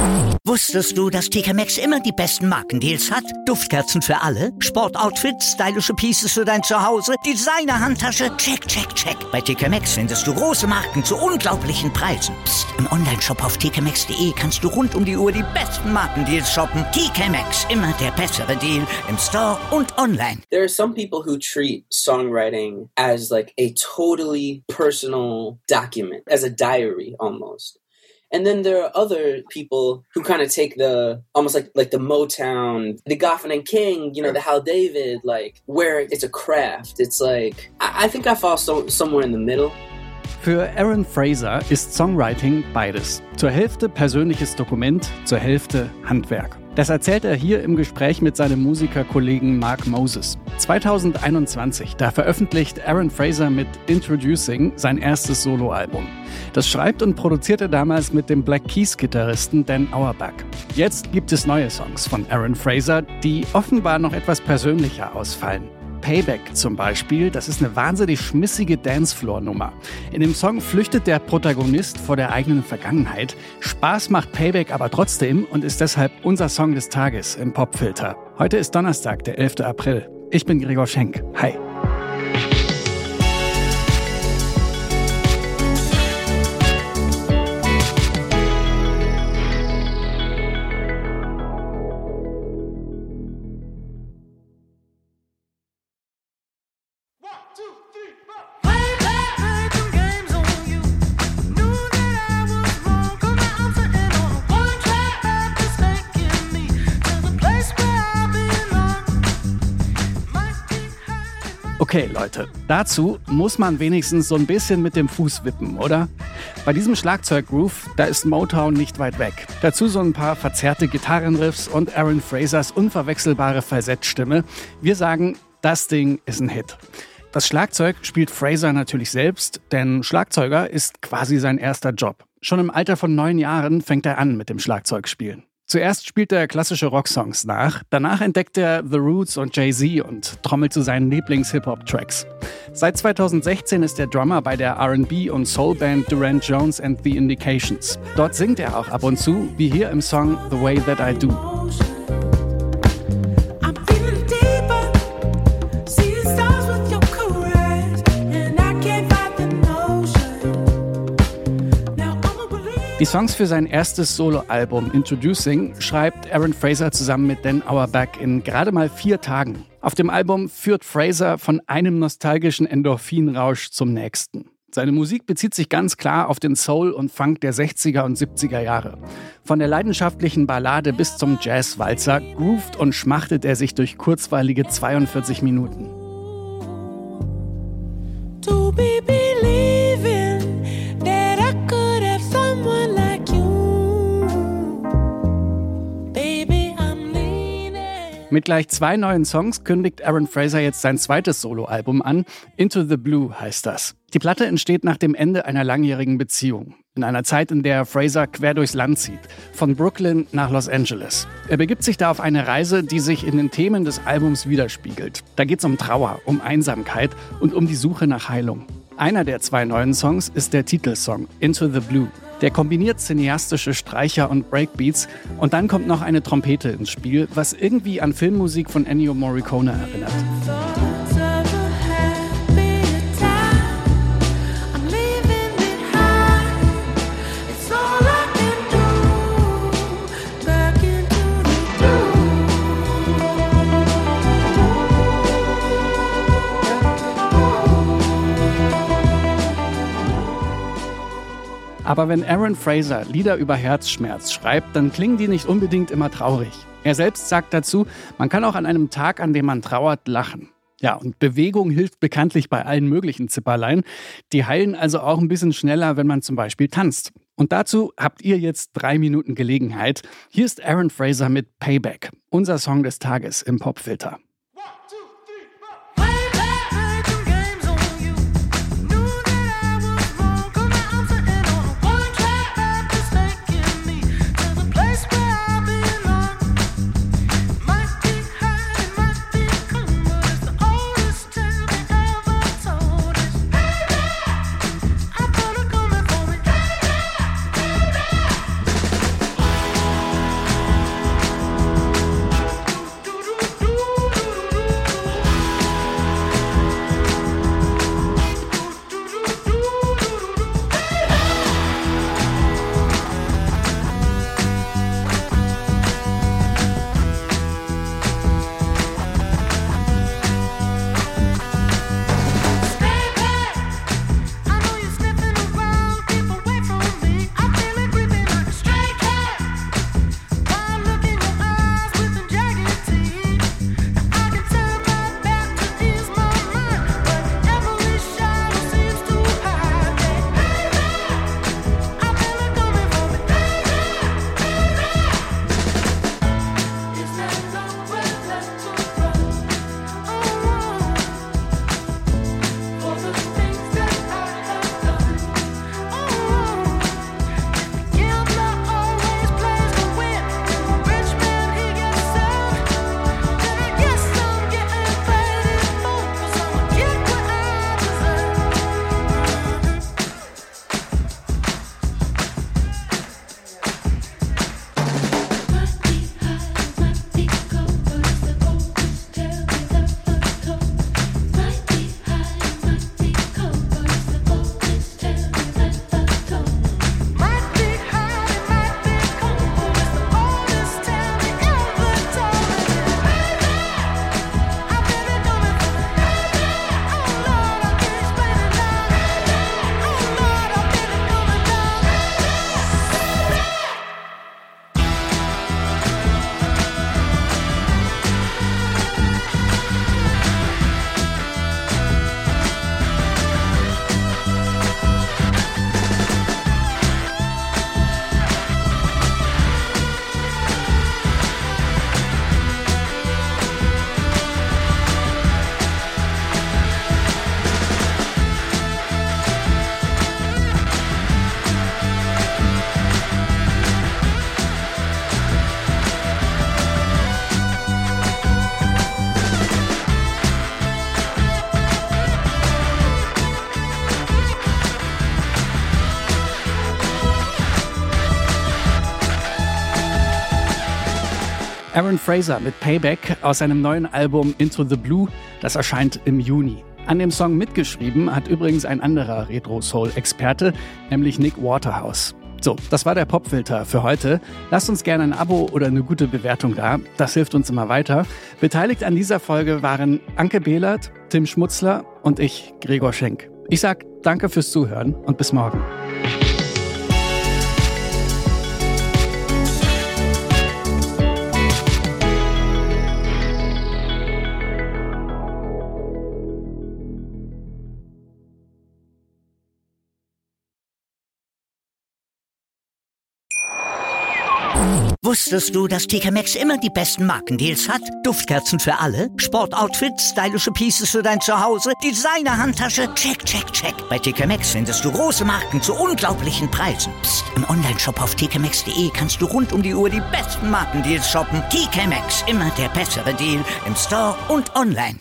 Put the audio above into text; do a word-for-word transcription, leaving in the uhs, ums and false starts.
Wusstest du, dass T K Maxx immer die besten Markendeals hat? Duftkerzen für alle, Sportoutfits, stylische Pieces für dein Zuhause, Designer-Handtasche, check, check, check. Bei T K Maxx findest du große Marken zu unglaublichen Preisen. Psst. Im Onlineshop auf t k maxx punkt d e kannst du rund um die Uhr die besten Markendeals shoppen. T K Maxx, immer der bessere Deal im Store und online. There are some people who treat songwriting as like a totally personal document, as a diary almost. And then there are other people who kind of take the, almost like like the Motown, the Goffin and King, you know, the Hal David, like, where it's a craft. It's like, I, I think I fall so, somewhere in the middle. Für Aaron Fraser ist Songwriting beides. Zur Hälfte persönliches Dokument, zur Hälfte Handwerk. Das erzählt er hier im Gespräch mit seinem Musikerkollegen Mark Moses. zwanzig einundzwanzig, da veröffentlicht Aaron Fraser mit Introducing sein erstes Soloalbum. Das schreibt und produziert er damals mit dem Black Keys-Gitarristen Dan Auerbach. Jetzt gibt es neue Songs von Aaron Fraser, die offenbar noch etwas persönlicher ausfallen. Payback zum Beispiel, das ist eine wahnsinnig schmissige Dancefloor-Nummer. In dem Song flüchtet der Protagonist vor der eigenen Vergangenheit. Spaß macht Payback aber trotzdem und ist deshalb unser Song des Tages im Popfilter. Heute ist Donnerstag, der elfter April. Ich bin Gregor Schenk. Hi. Okay, Leute, dazu muss man wenigstens so ein bisschen mit dem Fuß wippen, oder? Bei diesem Schlagzeuggroove, da ist Motown nicht weit weg. Dazu so ein paar verzerrte Gitarrenriffs und Aaron Frasers unverwechselbare Falsettstimme. Wir sagen, das Ding ist ein Hit. Das Schlagzeug spielt Fraser natürlich selbst, denn Schlagzeuger ist quasi sein erster Job. Schon im Alter von neun Jahren fängt er an mit dem Schlagzeugspielen. Zuerst spielt er klassische Rocksongs nach, danach entdeckt er The Roots und Jay-Z und trommelt zu seinen Lieblings-Hip-Hop-Tracks. Seit zweitausendsechzehn ist er Drummer bei der R and B- und Soul-Band Durant Jones and the Indications. Dort singt er auch ab und zu, wie hier im Song The Way That I Do. Die Songs für sein erstes Soloalbum Introducing schreibt Aaron Fraser zusammen mit Dan Auerbach in gerade mal vier Tagen. Auf dem Album führt Fraser von einem nostalgischen Endorphinrausch zum nächsten. Seine Musik bezieht sich ganz klar auf den Soul und Funk der sechziger und siebziger Jahre. Von der leidenschaftlichen Ballade bis zum Jazzwalzer groovt und schmachtet er sich durch kurzweilige zweiundvierzig Minuten. To be believing that I could have someone like you. Baby, I'm leaning. Mit gleich zwei neuen Songs kündigt Aaron Fraser jetzt sein zweites Soloalbum an. Into the Blue heißt das. Die Platte entsteht nach dem Ende einer langjährigen Beziehung. In einer Zeit, in der Fraser quer durchs Land zieht. Von Brooklyn nach Los Angeles. Er begibt sich da auf eine Reise, die sich in den Themen des Albums widerspiegelt. Da geht's um Trauer, um Einsamkeit und um die Suche nach Heilung. Einer der zwei neuen Songs ist der Titelsong Into the Blue. Der kombiniert cineastische Streicher und Breakbeats und dann kommt noch eine Trompete ins Spiel, was irgendwie an Filmmusik von Ennio Morricone erinnert. Aber wenn Aaron Fraser Lieder über Herzschmerz schreibt, dann klingen die nicht unbedingt immer traurig. Er selbst sagt dazu, man kann auch an einem Tag, an dem man trauert, lachen. Ja, und Bewegung hilft bekanntlich bei allen möglichen Zipperlein. Die heilen also auch ein bisschen schneller, wenn man zum Beispiel tanzt. Und dazu habt ihr jetzt drei Minuten Gelegenheit. Hier ist Aaron Fraser mit Payback, unser Song des Tages im Popfilter. Aaron Fraser mit Payback aus seinem neuen Album Into the Blue, das erscheint im Juni. An dem Song mitgeschrieben hat übrigens ein anderer Retro-Soul-Experte, nämlich Nick Waterhouse. So, das war der Popfilter für heute. Lasst uns gerne ein Abo oder eine gute Bewertung da. Das hilft uns immer weiter. Beteiligt an dieser Folge waren Anke Behlert, Tim Schmutzler und ich, Gregor Schenk. Ich sag danke fürs Zuhören und bis morgen. Wusstest du, dass T K Maxx immer die besten Markendeals hat? Duftkerzen für alle, Sportoutfits, stylische Pieces für dein Zuhause, Designer-Handtasche, check, check, check. Bei T K Maxx findest du große Marken zu unglaublichen Preisen. Psst. Im Onlineshop auf t k maxx punkt d e kannst du rund um die Uhr die besten Markendeals shoppen. T K Maxx, immer der bessere Deal im Store und online.